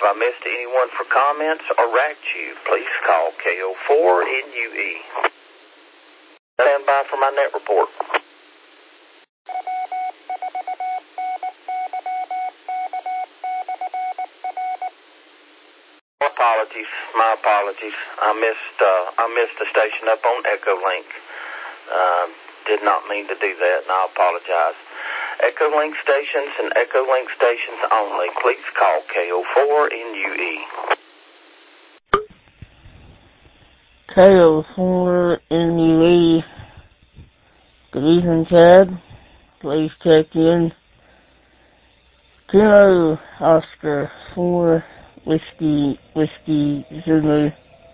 I missed anyone for comments or racked you, please call KO4NUE. Stand by for my net report. My apologies. I missed the station up on Echolink. Did not mean to do that, and I apologize. Echolink stations and Echolink stations only. Please call KO4NUE. KO4NUE. Good evening, Chad. Please check in. Kilo Oscar 4 Whiskey Zulu.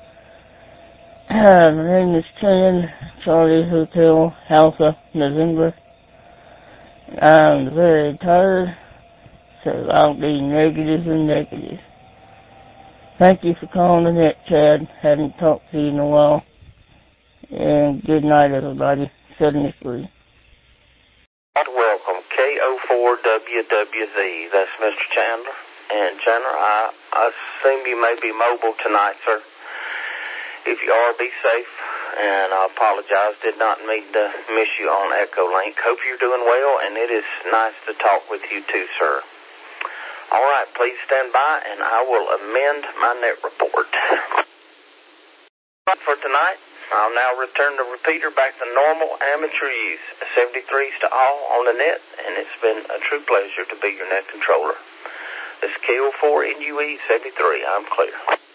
My name is Ken, Charlie Hotel, Alpha, November. I'm very tired, so I'll be negative and negative. Thank you for calling the net, Chad. Hadn't talked to you in a while. And good night, everybody. 73. Welcome, KO4WWZ. That's Mr. Chandler. And Chandler, I assume you may be mobile tonight, sir. If you are, be safe. And I apologize, did not mean to miss you on Echolink. Hope you're doing well, and it is nice to talk with you too, sir. All right, please stand by, and I will amend my net report. For tonight, I'll now return the repeater back to normal amateur use. 73s to all on the net, and it's been a true pleasure to be your net controller. This is KO4NUE 73. I'm clear.